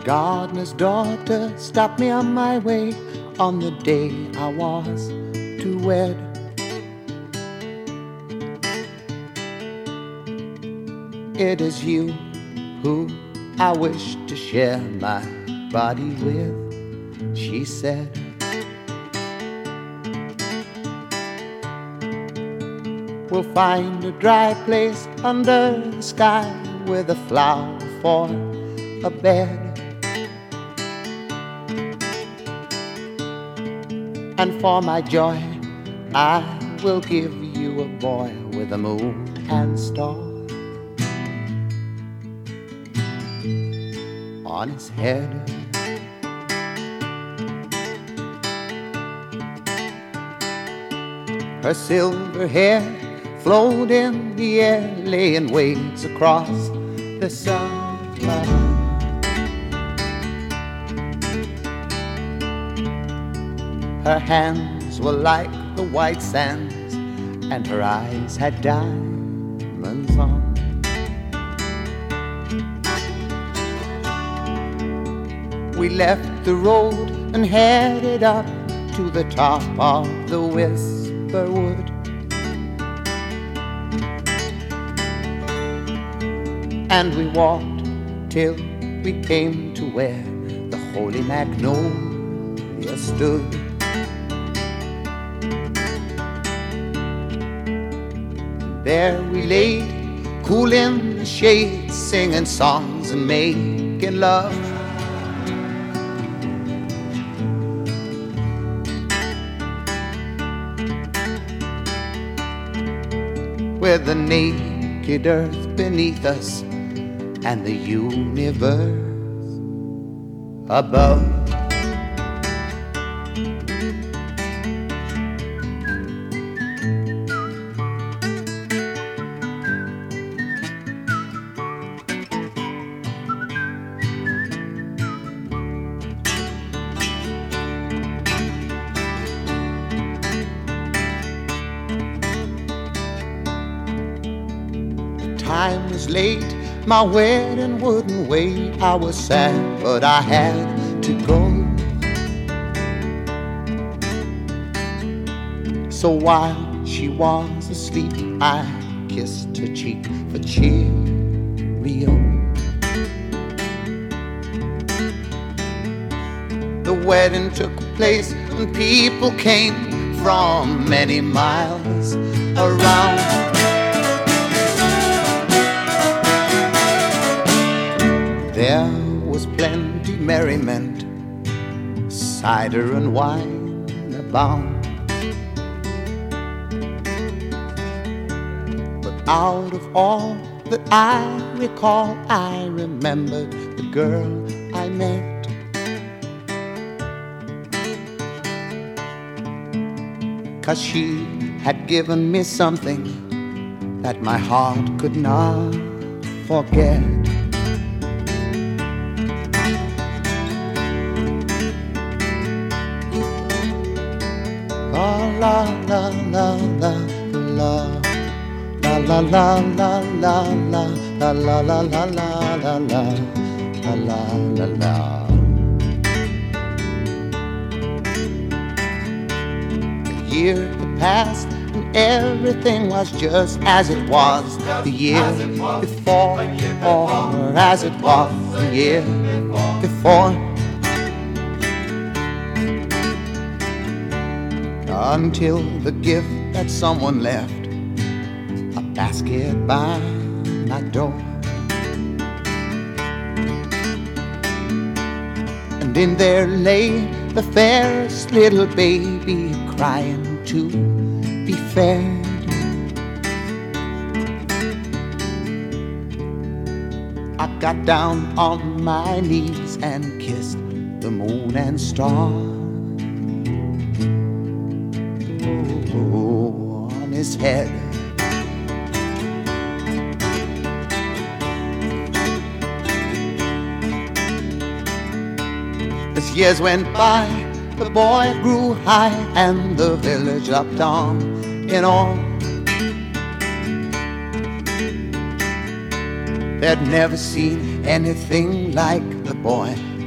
gardener's daughter stopped me on my way on the day I was to wed. It is you who I wish to share my body with, she said. We'll find a dry place under the sky with a flower for a bed. And for my joy, I will give you a boy with a moon and stars on his head. Her silver hair flowed in the air, laying waves across the summer. Her hands were like the white sands, and her eyes had diamonds on. We left the road and headed up to the top of the Whisper Wood. And we walked till we came to where the holy magnolia stood. There we lay, cool in the shade, singing songs and making love. With the naked earth beneath us and the universe above. Time was late, my wedding wouldn't wait. I was sad, but I had to go. So while she was asleep, I kissed her cheek for cheerio. The wedding took place and people came from many miles around. There was plenty merriment, cider and wine abound. But out of all that I recall, I remembered the girl I met. Cause she had given me something that my heart could not forget. La la la la la la la la la la la la la la la la la la la la. The year had passed and everything was just as it was the year before, or as it was the year before. Until the gift that someone left, a basket by my door. And in there lay the fairest little baby, crying to be fed. I got down on my knees and kissed the moon and stars. On his head. As years went by, the boy grew high and the village looked on in awe. They'd never seen anything like the boy